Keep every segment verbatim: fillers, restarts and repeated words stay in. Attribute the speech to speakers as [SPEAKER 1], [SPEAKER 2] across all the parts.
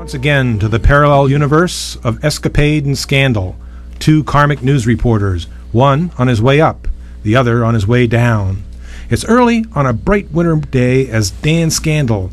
[SPEAKER 1] Once again to the parallel universe of escapade and scandal. Two karmic news reporters, one on his way up, the other on his way down. It's early on a bright winter day as Dan Scandal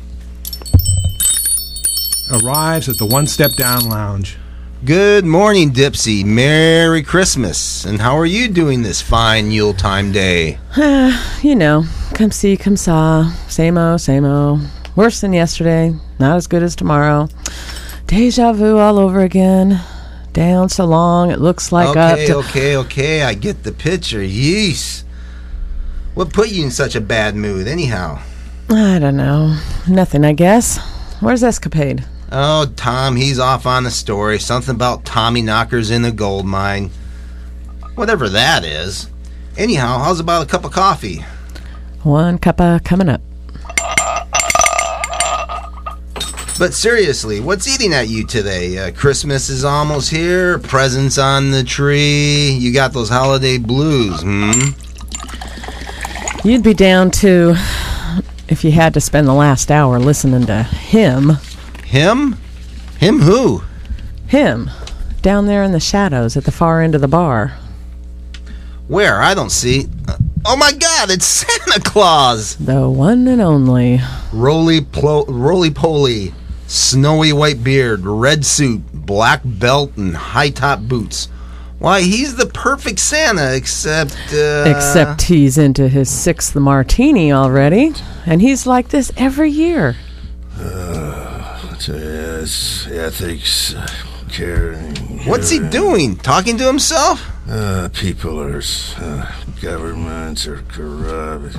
[SPEAKER 1] arrives at the One Step Down Lounge.
[SPEAKER 2] Good morning, Dipsy. Merry Christmas. And how are you doing this fine Yuletime day?
[SPEAKER 3] You know, come see, come saw. Same-o, same-o. Worse than yesterday. Not as good as tomorrow. Deja vu all over again. Down so long, it looks like
[SPEAKER 2] okay,
[SPEAKER 3] up to...
[SPEAKER 2] Okay, okay, okay. I get the picture. Yeesh. What put you in such a bad mood, anyhow?
[SPEAKER 3] I don't know. Nothing, I guess. Where's Escapade?
[SPEAKER 2] Oh, Tom, he's off on the story. Something about Tommy knockers in the gold mine. Whatever that is. Anyhow, how's about a cup of coffee?
[SPEAKER 3] One cuppa coming up.
[SPEAKER 2] But seriously, what's eating at you today? Uh, Christmas is almost here. Presents on the tree. You got those holiday blues, hmm?
[SPEAKER 3] You'd be down to if you had to spend the last hour listening to him.
[SPEAKER 2] Him? Him who?
[SPEAKER 3] Him. Down there in the shadows at the far end of the bar.
[SPEAKER 2] Where? I don't see. Uh, oh my God, it's Santa Claus!
[SPEAKER 3] The one and only.
[SPEAKER 2] Roly-plo- roly-poly, snowy white beard, red suit, black belt, and high-top boots. Why, he's the perfect Santa, except, uh...
[SPEAKER 3] Except he's into his sixth martini already. And he's like this every year.
[SPEAKER 4] Uh... Yes, ethics, uh, caring.
[SPEAKER 2] What's he doing? Talking to himself?
[SPEAKER 4] Uh, people are, uh, governments are corrupt.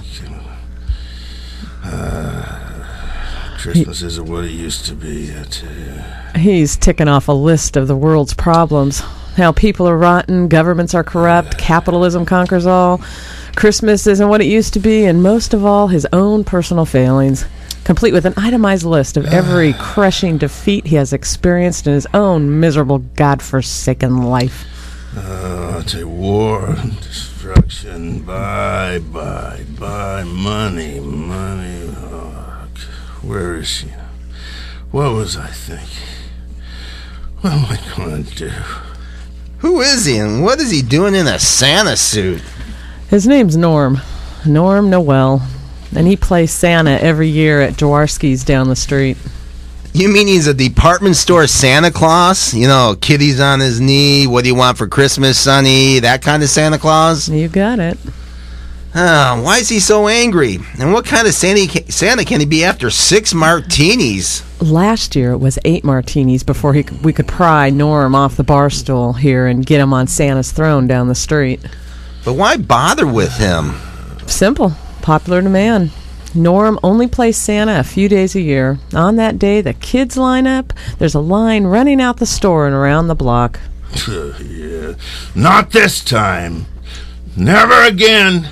[SPEAKER 4] Uh, Christmas he, isn't what it used to be, I tell you. He's
[SPEAKER 3] ticking off a list of the world's problems. How people are rotten, governments are corrupt, capitalism conquers all. Christmas isn't what it used to be, and most of all, his own personal failings. Complete with an itemized list of every crushing defeat he has experienced in his own miserable, godforsaken life.
[SPEAKER 4] Oh, it's a war, destruction, buy, buy, buy, money, money. Oh, where is she? What was I thinking? What am I going to do?
[SPEAKER 2] Who is he, and what is he doing in a Santa suit?
[SPEAKER 3] His name's Norm. Norm Noel. And he plays Santa every year at Jaworski's down the street.
[SPEAKER 2] You mean he's a department store Santa Claus? You know, kitties on his knee, what do you want for Christmas, Sonny? That kind of Santa Claus?
[SPEAKER 3] You got it.
[SPEAKER 2] Oh, why is he so angry? And what kind of Santa, Santa can he be after six martinis?
[SPEAKER 3] Last year it was eight martinis before he we could pry Norm off the bar stool here and get him on Santa's throne down the street.
[SPEAKER 2] But why bother with him?
[SPEAKER 3] Simple. Popular demand. Norm only plays Santa a few days a year. On that day, the kids line up. There's a line running out the store and around the block.
[SPEAKER 4] Yeah. Not this time. Never again.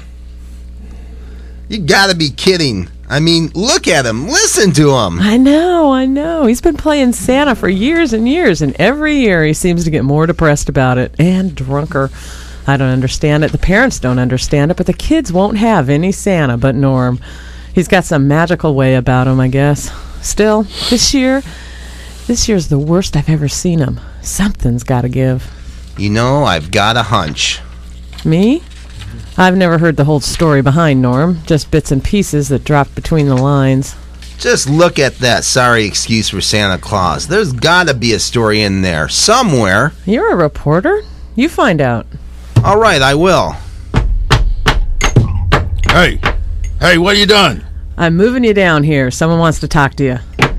[SPEAKER 2] You gotta be kidding. I mean, look at him. Listen to him.
[SPEAKER 3] I know, I know. He's been playing Santa for years and years, and every year he seems to get more depressed about it and drunker. I don't understand it. The parents don't understand it, but the kids won't have any Santa but Norm. He's got some magical way about him, I guess. Still, this year, this year's the worst I've ever seen him. Something's got to give.
[SPEAKER 2] You know, I've got a hunch.
[SPEAKER 3] Me? I've never heard the whole story behind Norm, just bits and pieces that dropped between the lines.
[SPEAKER 2] Just look at that sorry excuse for Santa Claus. There's got to be a story in there, somewhere.
[SPEAKER 3] You're a reporter? You find out.
[SPEAKER 2] All right, I will.
[SPEAKER 4] Hey, hey, what are you doing?
[SPEAKER 3] I'm moving you down here. Someone wants to talk to you.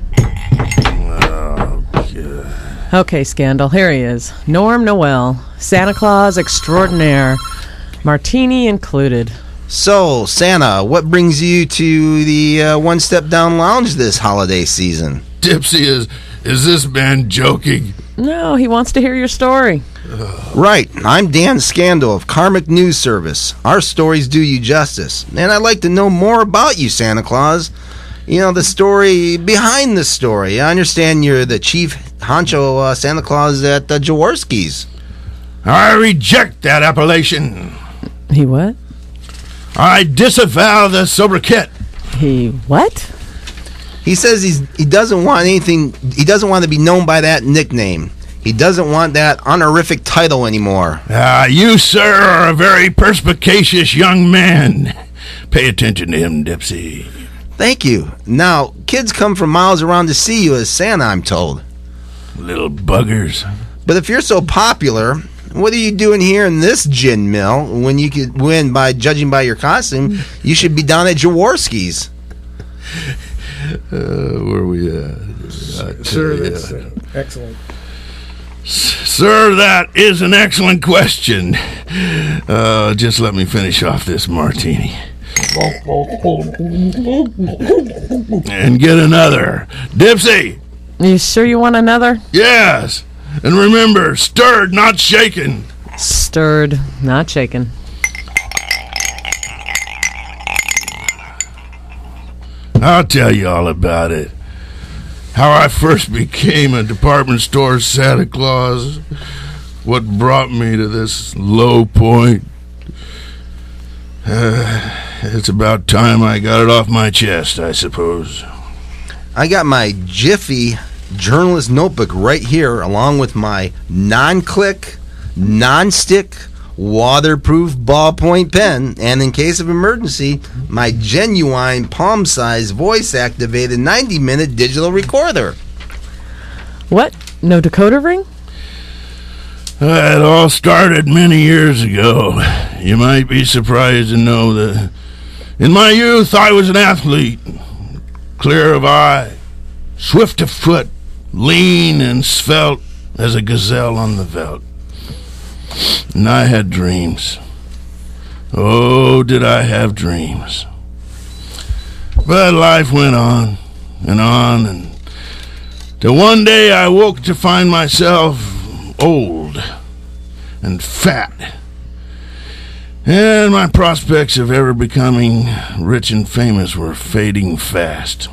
[SPEAKER 4] Oh, God.
[SPEAKER 3] Okay, Scandal, here he is. Norm Noel, Santa Claus extraordinaire, martini included.
[SPEAKER 2] So, Santa, what brings you to the uh, One Step Down Lounge this holiday season?
[SPEAKER 4] Dipsy, is is this man joking?
[SPEAKER 3] No, he wants to hear your story.
[SPEAKER 2] Right. I'm Dan Scandal of Karmic News Service. Our stories do you justice. And I'd like to know more about you, Santa Claus. You know, the story behind the story. I understand you're the chief honcho uh, Santa Claus at uh, Jaworski's.
[SPEAKER 4] I reject that appellation.
[SPEAKER 3] He what?
[SPEAKER 4] I disavow the sobriquet.
[SPEAKER 3] He what?
[SPEAKER 2] He says he's he doesn't want anything. He doesn't want to be known by that nickname. He doesn't want that honorific title anymore.
[SPEAKER 4] Ah, you, sir, are a very perspicacious young man. Pay attention to him, Dipsy.
[SPEAKER 2] Thank you. Now, kids come from miles around to see you as Santa, I'm told.
[SPEAKER 4] Little buggers.
[SPEAKER 2] But if you're so popular, what are you doing here in this gin mill when you could win by judging by your costume? You should be down at Jaworski's.
[SPEAKER 4] Uh, where are we at?
[SPEAKER 1] Sir, that's uh, excellent.
[SPEAKER 4] Sir, that is an excellent question. Uh, just let me finish off this martini. And get another. Dipsy!
[SPEAKER 3] You sure you want another?
[SPEAKER 4] Yes! And remember, stirred, not shaken.
[SPEAKER 3] Stirred, not shaken.
[SPEAKER 4] I'll tell you all about it. How I first became a department store Santa Claus. What brought me to this low point. Uh, it's about time I got it off my chest, I suppose.
[SPEAKER 2] I got my Jiffy journalist notebook right here, along with my non-click, non-stick, waterproof ballpoint pen, and in case of emergency, my genuine palm-sized voice-activated ninety-minute digital recorder.
[SPEAKER 3] What? No decoder ring?
[SPEAKER 4] Uh, it all started many years ago. You might be surprised to know that in my youth I was an athlete, clear of eye, swift of foot, lean and svelte as a gazelle on the veldt. And I had dreams. Oh, did I have dreams. But life went on and on, and till one day I woke to find myself old and fat, and my prospects of ever becoming rich and famous were fading fast.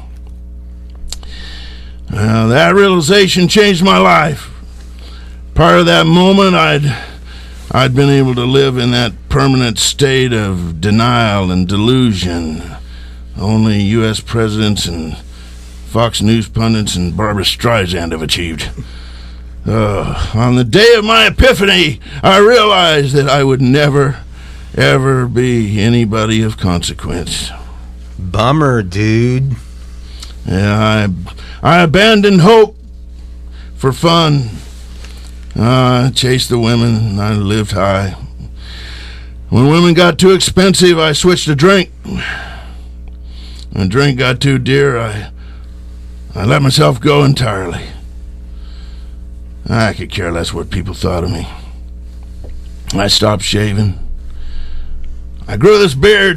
[SPEAKER 4] Well, that realization changed my life. Prior to that moment, I'd I'd been able to live in that permanent state of denial and delusion only U S presidents and Fox News pundits and Barbra Streisand have achieved. Uh, on the day of my epiphany, I realized that I would never, ever be anybody of consequence.
[SPEAKER 2] Bummer, dude.
[SPEAKER 4] Yeah, I, I abandoned hope for fun. Uh, I chased the women, and I lived high. When women got too expensive, I switched to drink. When drink got too dear, I, I let myself go entirely. I could care less what people thought of me. I stopped shaving. I grew this beard.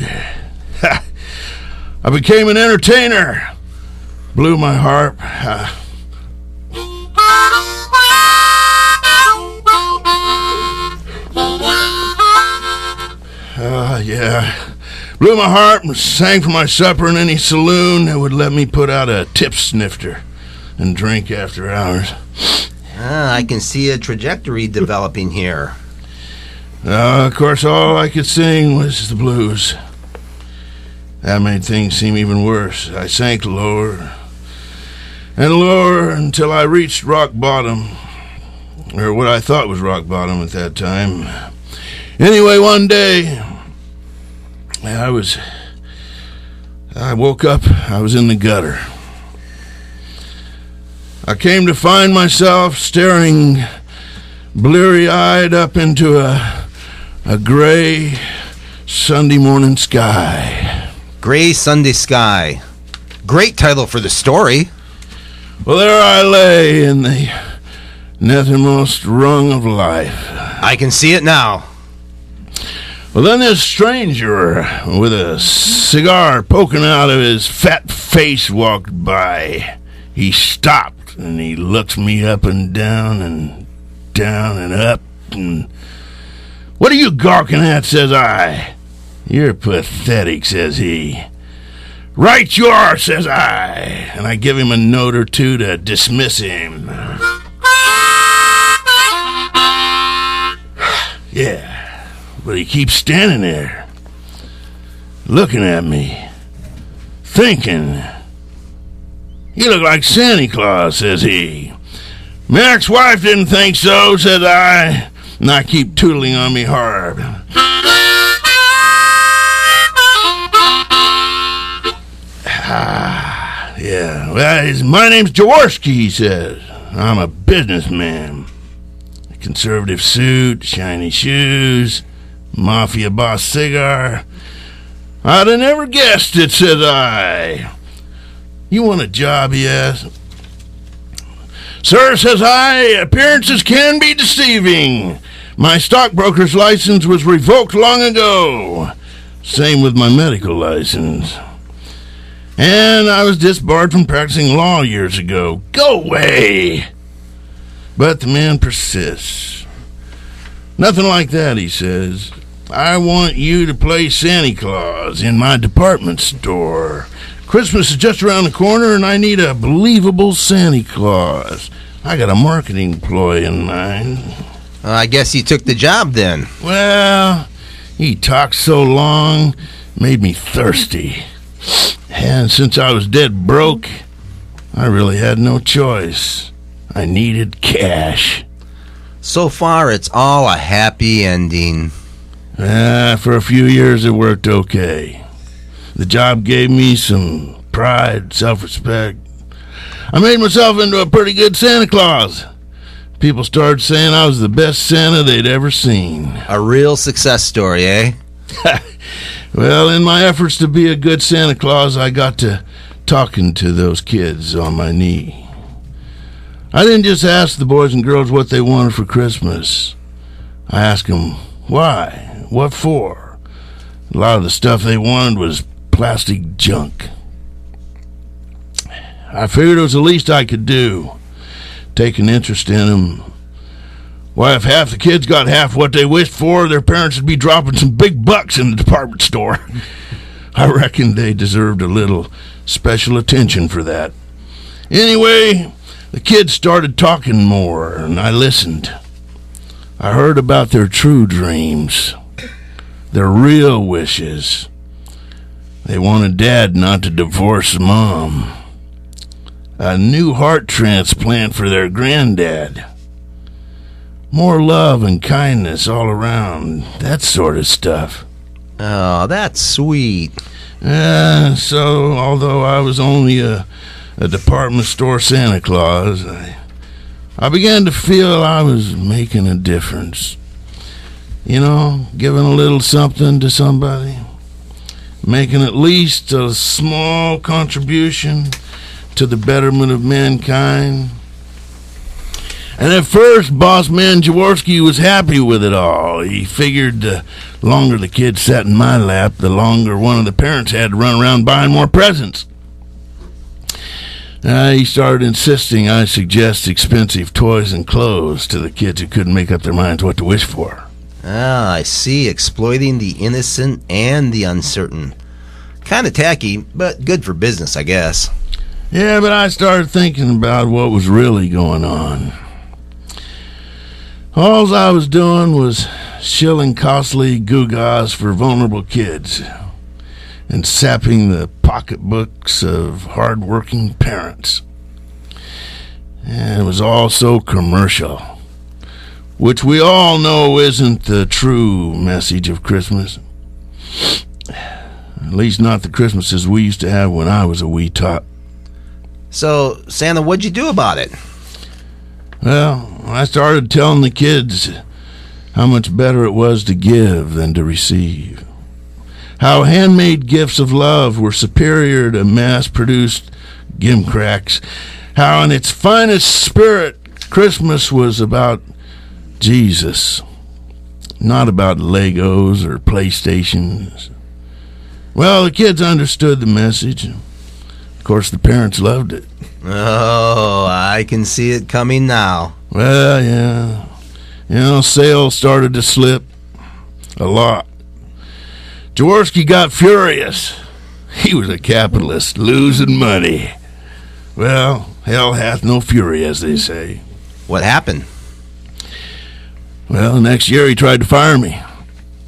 [SPEAKER 4] I became an entertainer. Blew my harp. Uh, Uh, yeah. Blew my harp and sang for my supper in any saloon that would let me put out a tip snifter and drink after hours.
[SPEAKER 2] Ah, I can see a trajectory developing here.
[SPEAKER 4] Uh, of course, all I could sing was the blues. That made things seem even worse. I sank lower and lower until I reached rock bottom, or what I thought was rock bottom at that time. Anyway, one day, I was, I woke up, I was in the gutter. I came to find myself staring bleary-eyed up into a, a gray Sunday morning sky.
[SPEAKER 2] Gray Sunday Sky. Great title for the story.
[SPEAKER 4] Well, there I lay in the nethermost rung of life.
[SPEAKER 2] I can see it now.
[SPEAKER 4] Well, then this stranger with a cigar poking out of his fat face walked by. He stopped, and he looked me up and down and down and up. And, "What are you gawking at?" says I. "You're pathetic," says he. "Right you are," says I. And I give him a note or two to dismiss him. Yeah. But he keeps standing there, looking at me, thinking. "You look like Santa Claus," says he. "My ex-wife didn't think so," said I, and I keep tootling on me harp. Ah, yeah, well, my name's Jaworski, he says. "I'm a businessman. A conservative suit, shiny shoes, mafia boss cigar. I'd have never guessed it," said I. "You want a job?" he asked. "Sir," says I, "appearances can be deceiving. My stockbroker's license was revoked long ago. Same with my medical license. And I was disbarred from practicing law years ago. Go away." But the man persists. "Nothing like that," he says. "I want you to play Santa Claus in my department store. Christmas is just around the corner, and I need a believable Santa Claus. I got a marketing ploy in mind."
[SPEAKER 2] Uh, I guess you took the job then.
[SPEAKER 4] Well, he talked so long, made me thirsty. And since I was dead broke, I really had no choice. I needed cash.
[SPEAKER 2] So far, it's all a happy ending.
[SPEAKER 4] Uh, for a few years, it worked okay. The job gave me some pride, self-respect. I made myself into a pretty good Santa Claus. People started saying I was the best Santa they'd ever seen.
[SPEAKER 2] A real success story, eh?
[SPEAKER 4] Well, in my efforts to be a good Santa Claus, I got to talking to those kids on my knee. I didn't just ask the boys and girls what they wanted for Christmas. I asked them why, what for. A lot of the stuff they wanted was plastic junk. I figured it was the least I could do, take an interest in them. Why, if half the kids got half what they wished for, their parents would be dropping some big bucks in the department store. I reckon they deserved a little special attention for that. Anyway, the kids started talking more, and I listened. I heard about their true dreams, their real wishes. They wanted Dad not to divorce Mom. A new heart transplant for their granddad. More love and kindness all around. That sort of stuff.
[SPEAKER 2] Oh, that's sweet.
[SPEAKER 4] Uh, so, although I was only a, a department store Santa Claus, I, I began to feel I was making a difference. You know, giving a little something to somebody. Making at least a small contribution to the betterment of mankind. And at first, Boss Man Jaworski was happy with it all. He figured the longer the kids sat in my lap, the longer one of the parents had to run around buying more presents. Uh, he started insisting I suggest expensive toys and clothes to the kids who couldn't make up their minds what to wish for.
[SPEAKER 2] Ah, I see. Exploiting the innocent and the uncertain. Kind of tacky, but good for business, I guess.
[SPEAKER 4] Yeah, but I started thinking about what was really going on. All I was doing was shilling costly gewgaws for vulnerable kids and sapping the pocketbooks of hard-working parents. And it was all so commercial, which we all know isn't the true message of Christmas. At least not the Christmases we used to have when I was a wee tot.
[SPEAKER 2] So, Santa, what'd you do about it?
[SPEAKER 4] Well, I started telling the kids how much better it was to give than to receive. How handmade gifts of love were superior to mass-produced gimcracks. How in its finest spirit, Christmas was about Jesus, not about Legos or PlayStations. Well, the kids understood the message. Of course, the parents loved it.
[SPEAKER 2] Oh, I can see it coming now.
[SPEAKER 4] Well, yeah. You know, sales started to slip a lot. Jaworski got furious. He was a capitalist, losing money. Well, hell hath no fury, as they say.
[SPEAKER 2] What happened?
[SPEAKER 4] Well, the next year he tried to fire me.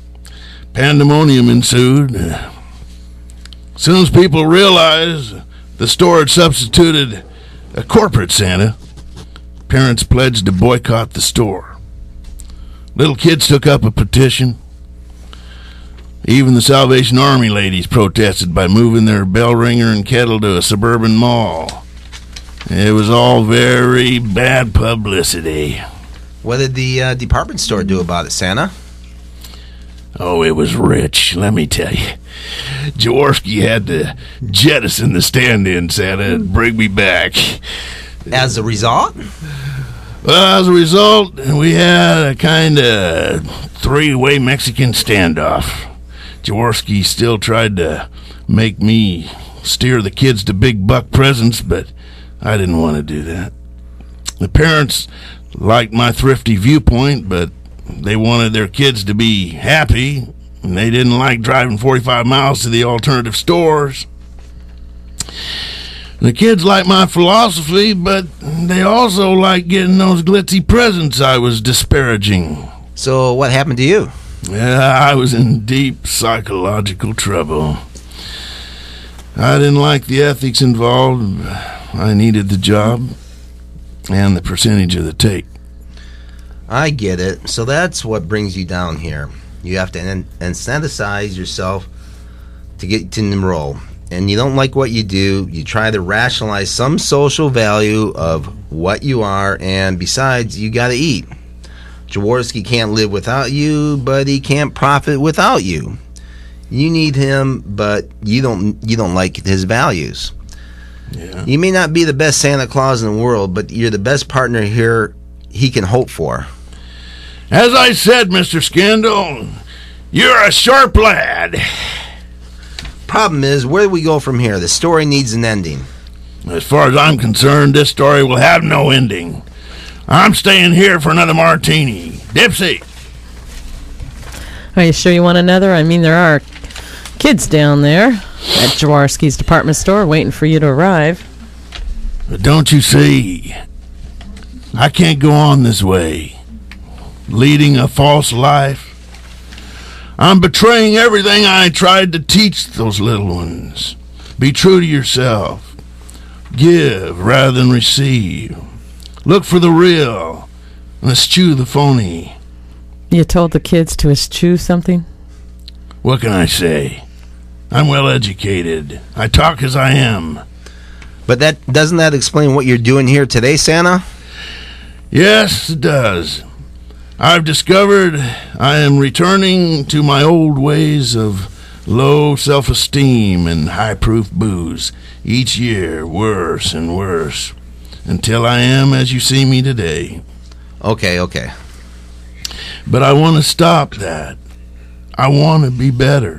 [SPEAKER 4] Pandemonium ensued. As soon as people realized The store had substituted a corporate Santa. Parents pledged to boycott the store. Little kids took up a petition. Even the Salvation Army ladies protested by moving their bell ringer and kettle to a suburban mall. It was all very bad publicity.
[SPEAKER 2] What did the uh, department store do about it, Santa?
[SPEAKER 4] Oh, it was rich, let me tell you. Jaworski had to jettison the stand-in Santa and bring me back.
[SPEAKER 2] As a result?
[SPEAKER 4] Well, as a result, we had a kind of three-way Mexican standoff. Jaworski still tried to make me steer the kids to big buck presents, but I didn't want to do that. The parents liked my thrifty viewpoint, but they wanted their kids to be happy, and they didn't like driving forty-five miles to the alternative stores. The kids liked my philosophy, but they also liked getting those glitzy presents I was disparaging.
[SPEAKER 2] So what happened to you?
[SPEAKER 4] Yeah, I was in deep psychological trouble. I didn't like the ethics involved. I needed the job and the percentage of the take.
[SPEAKER 2] I get it. So that's what brings you down here. You have to an- anesthetize yourself to get to enroll. And you don't like what you do. You try to rationalize some social value of what you are, and besides, you got to eat. Jaworski can't live without you, but he can't profit without you. You need him, but you don't you don't like his values.
[SPEAKER 4] Yeah.
[SPEAKER 2] You may not be the best Santa Claus in the world, but you're the best partner here he can hope for.
[SPEAKER 4] As I said, Mister Scandal, you're a sharp lad.
[SPEAKER 2] Problem is, where do we go from here? The story needs an ending.
[SPEAKER 4] As far as I'm concerned, this story will have no ending. I'm staying here for another martini. Dipsy.
[SPEAKER 3] Are you sure you want another? I mean, there are kids down there at Jaworski's department store waiting for you to arrive.
[SPEAKER 4] But don't you see, I can't go on this way, leading a false life. I'm betraying everything I tried to teach those little ones. Be true to yourself. Give rather than receive. Look for the real and eschew the phony.
[SPEAKER 3] You told the kids to eschew something?
[SPEAKER 4] What can I say? I'm well educated. I talk as I am.
[SPEAKER 2] But that doesn't that explain what you're doing here today, Santa?
[SPEAKER 4] Yes, it does. I've discovered I am returning to my old ways of low self-esteem and high-proof booze, each year worse and worse, until I am as you see me today.
[SPEAKER 2] Okay, okay.
[SPEAKER 4] But I want to stop that. I want to be better.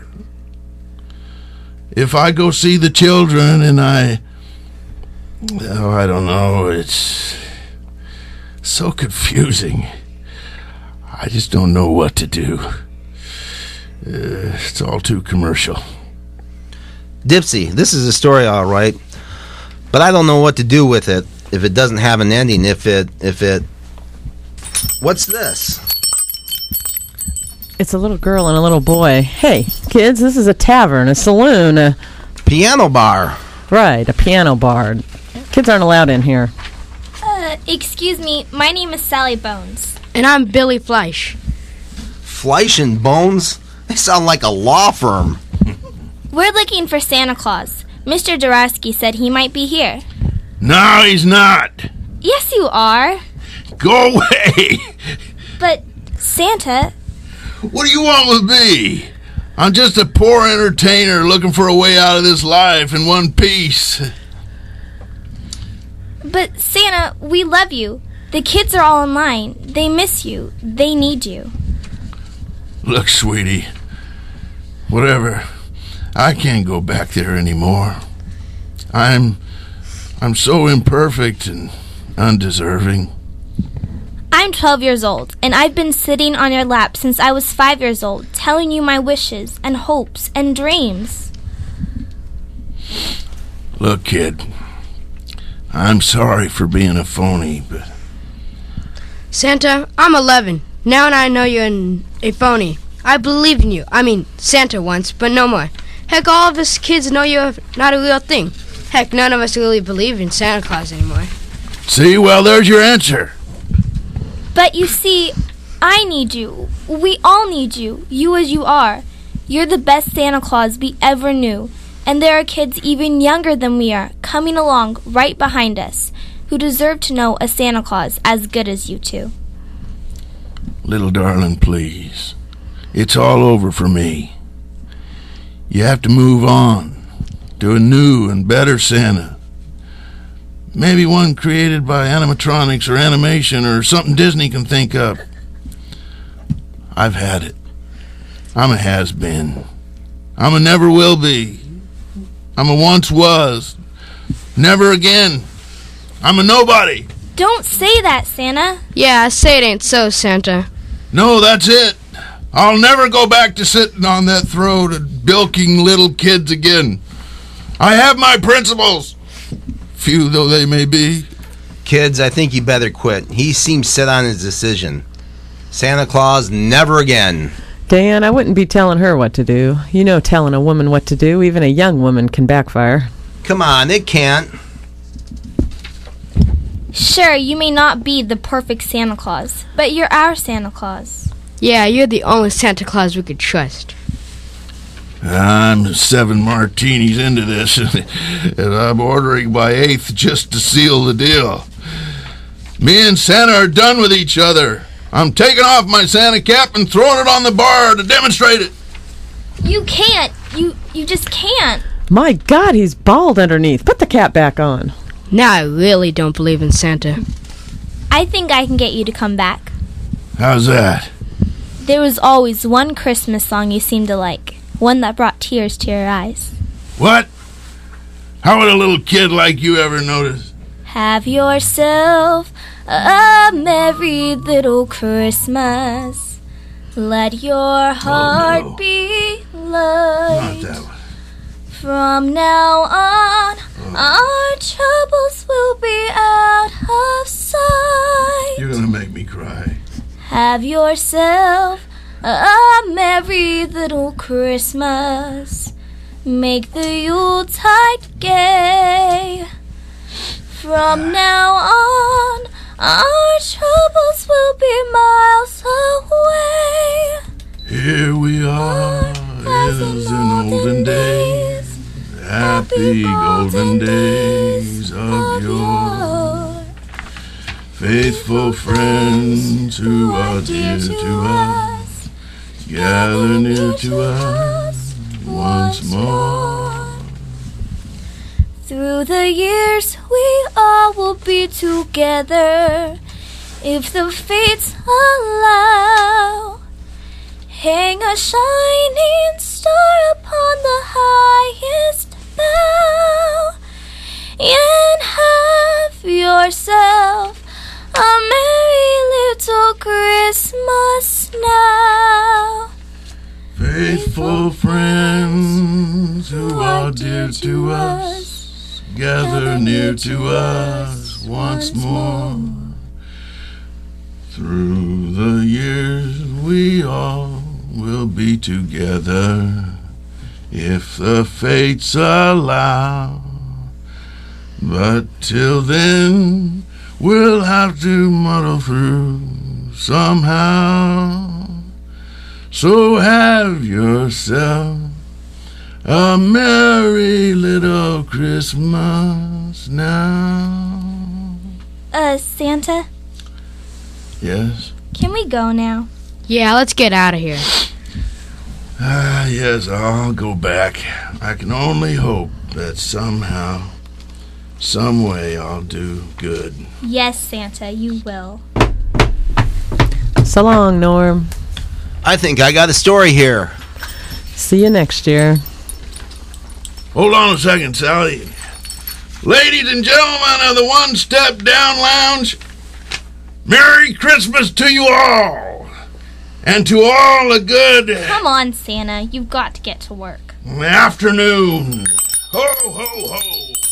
[SPEAKER 4] If I go see the children and I... Oh, I don't know, it's so confusing. I just don't know what to do. Uh, it's all too commercial.
[SPEAKER 2] Dipsy, this is a story, all right, but I don't know what to do with it if it doesn't have an ending. If it, if it, what's this?
[SPEAKER 3] It's a little girl and a little boy. Hey, kids, this is a tavern, a saloon, a...
[SPEAKER 2] Piano bar.
[SPEAKER 3] Right, a piano bar. Kids aren't allowed in here.
[SPEAKER 5] Uh, excuse me, my name is Sally Bones.
[SPEAKER 6] And I'm Billy Fleisch.
[SPEAKER 2] Fleisch and Bones? They sound like a law firm.
[SPEAKER 5] We're looking for Santa Claus. Mister Jaworski said he might be here.
[SPEAKER 4] No, he's not.
[SPEAKER 5] Yes, you are.
[SPEAKER 4] Go away.
[SPEAKER 5] But, Santa...
[SPEAKER 4] What do you want with me? I'm just a poor entertainer looking for a way out of this life in one piece.
[SPEAKER 5] But, Santa, we love you. The kids are all in line. They miss you. They need you.
[SPEAKER 4] Look, sweetie, whatever. I can't go back there anymore. I'm... I'm so imperfect and undeserving.
[SPEAKER 5] I'm twelve years old, and I've been sitting on your lap since I was five years old, telling you my wishes and hopes and dreams.
[SPEAKER 4] Look, kid, I'm sorry for being a phony, but...
[SPEAKER 6] Santa, I'm eleven. Now and I know you're a phony. I believed in you. I mean, Santa once, but no more. Heck, all of us kids know you're not a real thing. Heck, none of us really believe in Santa Claus anymore.
[SPEAKER 4] See, well, there's your answer.
[SPEAKER 5] But you see, I need you. We all need you, you as you are. You're the best Santa Claus we ever knew. And there are kids even younger than we are coming along right behind us who deserve to know a Santa Claus as good as you two.
[SPEAKER 4] Little darling, please. It's all over for me. You have to move on to a new and better Santa. Maybe one created by animatronics or animation or something Disney can think of. I've had it. I'm a has-been. I'm a never will be. I'm a once was. Never again. I'm a nobody.
[SPEAKER 5] Don't say that, Santa.
[SPEAKER 6] Yeah, say it ain't so, Santa.
[SPEAKER 4] No, that's it. I'll never go back to sitting on that throne and bilking little kids again. I have my principles, few though they may be.
[SPEAKER 2] Kids, I think you better quit. He seems set on his decision. Santa Claus never again.
[SPEAKER 3] Dan, I wouldn't be telling her what to do. You know telling a woman what to do, even a young woman, can backfire.
[SPEAKER 2] Come on, it can't.
[SPEAKER 5] Sure, you may not be the perfect Santa Claus, but you're our Santa Claus.
[SPEAKER 6] Yeah, you're the only Santa Claus we could trust.
[SPEAKER 4] I'm seven martinis into this, and I'm ordering my eighth just to seal the deal. Me and Santa are done with each other. I'm taking off my Santa cap and throwing it on the bar to demonstrate it.
[SPEAKER 5] You can't. You you just can't.
[SPEAKER 3] My God, he's bald underneath. Put the cap back on.
[SPEAKER 6] Now I really don't believe in Santa.
[SPEAKER 5] I think I can get you to come back.
[SPEAKER 4] How's that?
[SPEAKER 5] There was always one Christmas song you seemed to like. One that brought tears to your eyes.
[SPEAKER 4] What? How would a little kid like you ever notice?
[SPEAKER 5] Have yourself a merry little Christmas. Let your heart
[SPEAKER 4] Oh, no.
[SPEAKER 5] be
[SPEAKER 4] Not
[SPEAKER 5] light.
[SPEAKER 4] that one.
[SPEAKER 5] From now on,
[SPEAKER 4] Oh.
[SPEAKER 5] our troubles will be out of sight.
[SPEAKER 4] You're gonna make me cry.
[SPEAKER 5] Have yourself a merry little Christmas. Make the Yuletide gay. From now on, our troubles will be miles away.
[SPEAKER 4] Here we are,
[SPEAKER 5] As
[SPEAKER 4] as in olden days, happy golden days of yore. Faithful friends who are dear to us, gather near to us once more.
[SPEAKER 5] Through the years, we all will be together, if the fates allow. Hang a shining star upon the highest bough, and have yourself a merry little Christmas now.
[SPEAKER 4] Faithful friends who are dear to us, gather near to us once more. Through the years we all will be together, if the fates allow. But till then, we'll have to muddle through somehow. So have yourself a merry little Christmas now.
[SPEAKER 5] Uh, Santa,
[SPEAKER 4] Yes?
[SPEAKER 5] can we go now?
[SPEAKER 6] Yeah, let's get out of here.
[SPEAKER 4] Ah, yes, I'll go back. I can only hope that somehow, some way I'll do good.
[SPEAKER 5] Yes, Santa, you will.
[SPEAKER 3] So long, Norm.
[SPEAKER 2] I think I got a story here.
[SPEAKER 3] See you next year.
[SPEAKER 4] Hold on a second, Sally. Ladies and gentlemen of the One Step Down Lounge, Merry Christmas to you all, and to all a good
[SPEAKER 5] Come on, Santa, you've got to get to work.
[SPEAKER 4] afternoon. Ho, ho, ho.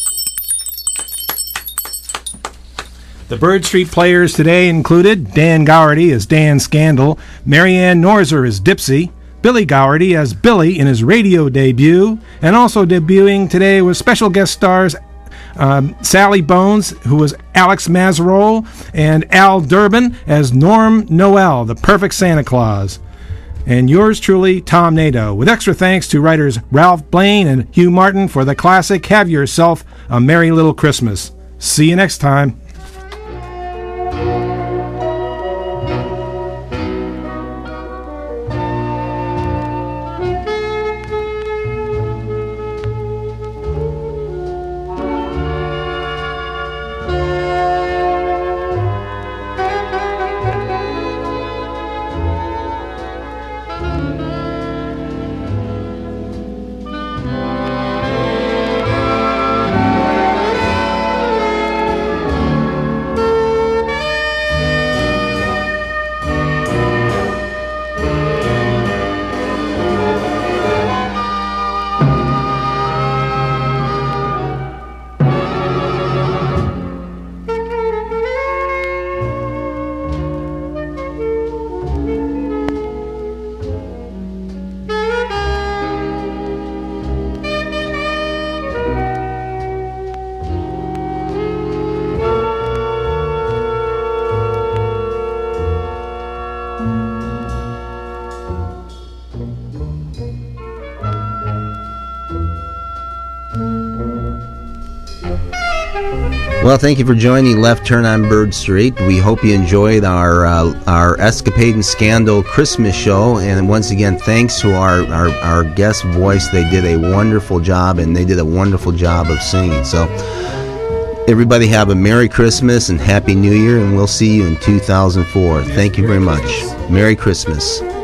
[SPEAKER 1] The Bird Street players today included Dan Gowerty as Dan Scandal, Marianne Norzer as Dipsy, Billy Gowerty as Billy in his radio debut, and also debuting today with special guest stars um, Sally Bones, who was Alex Mazerole, and Al Durbin as Norm Noel, the perfect Santa Claus. And yours truly, Tom Nadeau, with extra thanks to writers Ralph Blaine and Hugh Martin for the classic Have Yourself a Merry Little Christmas. See you next time.
[SPEAKER 2] Well, thank you for joining Left Turn on Bird Street. We hope you enjoyed our uh, our Escapade and Scandal Christmas show. And once again, thanks to our, our, our guest voice. They did a wonderful job, and they did a wonderful job of singing. So everybody have a Merry Christmas and Happy New Year, and we'll see you in two thousand four. Thank you very much. Merry Christmas.